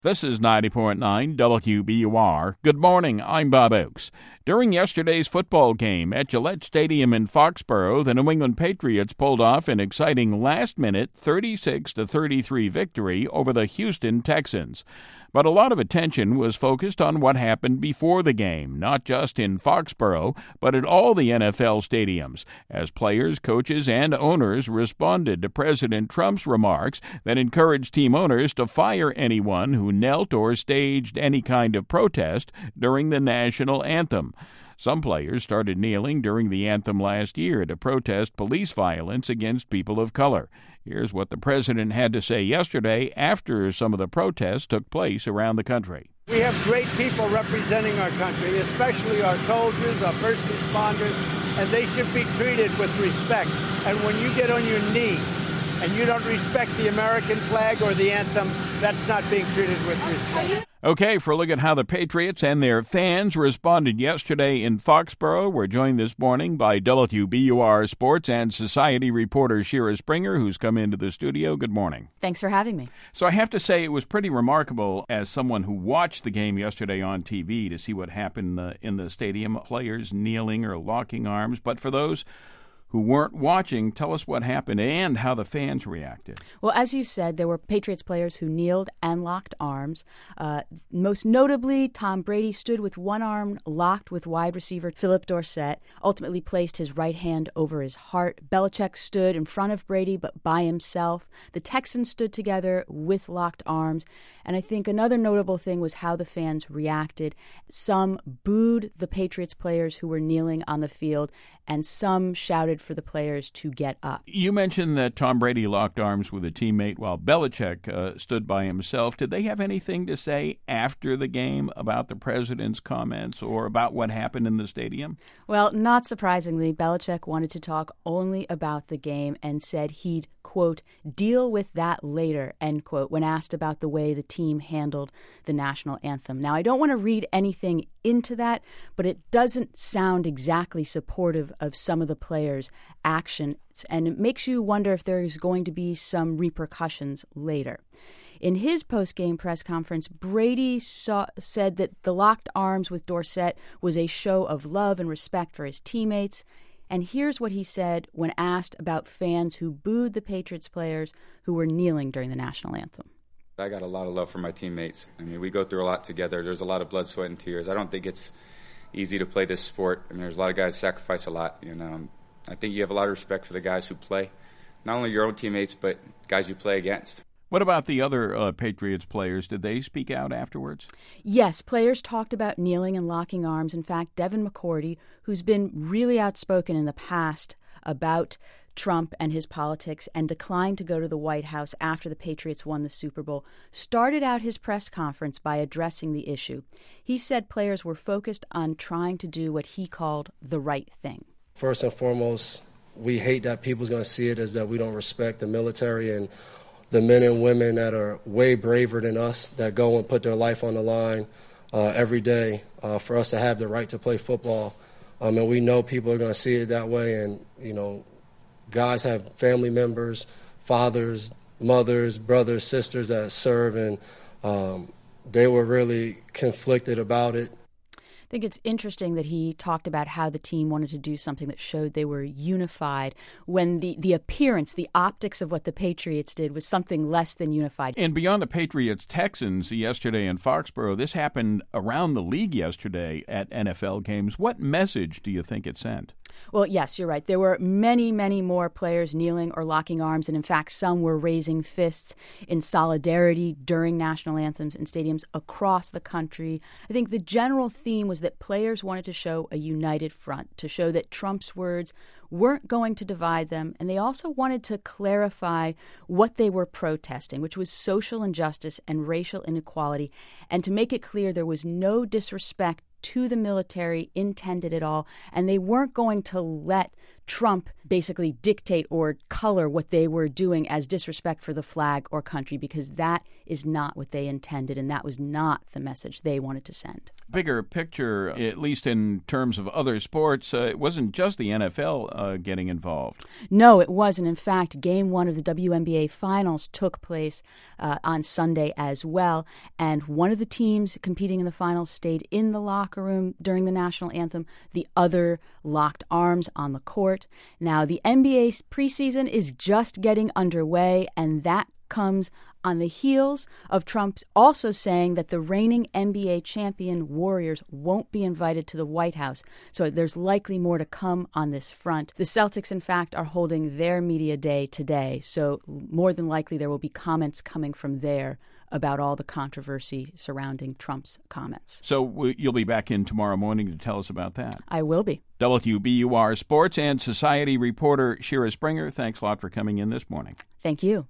This is 90.9 WBUR. Good morning, I'm Bob Oakes. During yesterday's football game at Gillette Stadium in Foxborough, the New England Patriots pulled off an exciting last-minute 36-33 victory over the Houston Texans. But a lot of attention was focused on what happened before the game, not just in Foxborough, but at all the NFL stadiums, as players, coaches, and owners responded to President Trump's remarks that encouraged team owners to fire anyone who knelt or staged any kind of protest during the national anthem. Some players started kneeling during the anthem last year to protest police violence against people of color. Here's what the president had to say yesterday after some of the protests took place around the country. We have great people representing our country, especially our soldiers, our first responders, and they should be treated with respect. And when you get on your knee and you don't respect the American flag or the anthem, that's not being treated with respect. Okay, for a look at how the Patriots and their fans responded yesterday in Foxborough, we're joined this morning by WBUR Sports and Society reporter Shira Springer, who's come into the studio. Good morning. Thanks for having me. So I have to say it was pretty remarkable as someone who watched the game yesterday on TV to see what happened in the stadium, players kneeling or locking arms. But for those who weren't watching, tell us what happened and how the fans reacted. Well, as you said, there were Patriots players who kneeled and locked arms. Most notably, Tom Brady stood with one arm locked with wide receiver Philip Dorsett, ultimately placed his right hand over his heart. Belichick stood in front of Brady, but by himself. The Texans stood together with locked arms. And I think another notable thing was how the fans reacted. Some booed the Patriots players who were kneeling on the field, and some shouted for the players to get up. You mentioned that Tom Brady locked arms with a teammate while Belichick stood by himself. Did they have anything to say after the game about the president's comments or about what happened in the stadium? Well, not surprisingly, Belichick wanted to talk only about the game and said he'd, quote, deal with that later, end quote, when asked about the way the team handled the national anthem. Now, I don't want to read anything into that, but it doesn't sound exactly supportive of some of the players' actions, and it makes you wonder if there's going to be some repercussions later. In his post-game press conference, Brady said that the locked arms with Dorsett was a show of love and respect for his teammates. And here's what he said when asked about fans who booed the Patriots players who were kneeling during the national anthem. I got a lot of love for my teammates. I mean, we go through a lot together. There's a lot of blood, sweat, and tears. I don't think it's easy to play this sport. I mean, there's a lot of guys sacrifice a lot. And I think you have a lot of respect for the guys who play, not only your own teammates, but guys you play against. What about the other Patriots players? Did they speak out afterwards? Yes, players talked about kneeling and locking arms. In fact, Devin McCourty, who's been really outspoken in the past about Trump and his politics and declined to go to the White House after the Patriots won the Super Bowl, started out his press conference by addressing the issue. He said players were focused on trying to do what he called the right thing. First and foremost, we hate that people's going to see it as that we don't respect the military and the men and women that are way braver than us, that go and put their life on the line every day for us to have the right to play football. And we know people are going to see it that way. And, guys have family members, fathers, mothers, brothers, sisters that serve, and they were really conflicted about it. I think it's interesting that he talked about how the team wanted to do something that showed they were unified when the appearance, the optics of what the Patriots did was something less than unified. And beyond the Patriots-Texans yesterday in Foxborough, this happened around the league yesterday at NFL games. What message do you think it sent? Well, yes, you're right. There were many, many more players kneeling or locking arms, and in fact, some were raising fists in solidarity during national anthems in stadiums across the country. I think the general theme was that players wanted to show a united front, to show that Trump's words weren't going to divide them, and they also wanted to clarify what they were protesting, which was social injustice and racial inequality, and to make it clear there was no disrespect to the military intended at all, and they weren't going to let Trump basically dictate or color what they were doing as disrespect for the flag or country, because that is not what they intended, and that was not the message they wanted to send. Bigger picture, at least in terms of other sports, it wasn't just the NFL getting involved. No, it wasn't. In fact, Game 1 of the WNBA Finals took place on Sunday as well, and one of the teams competing in the finals stayed in the locker room during the national anthem. The other locked arms on the court. Now, the NBA's preseason is just getting underway, and that comes on the heels of Trump also saying that the reigning NBA champion Warriors won't be invited to the White House. So there's likely more to come on this front. The Celtics, in fact, are holding their media day today. So more than likely there will be comments coming from there about all the controversy surrounding Trump's comments. So you'll be back in tomorrow morning to tell us about that. I will be. WBUR sports and society reporter Shira Springer, thanks a lot for coming in this morning. Thank you.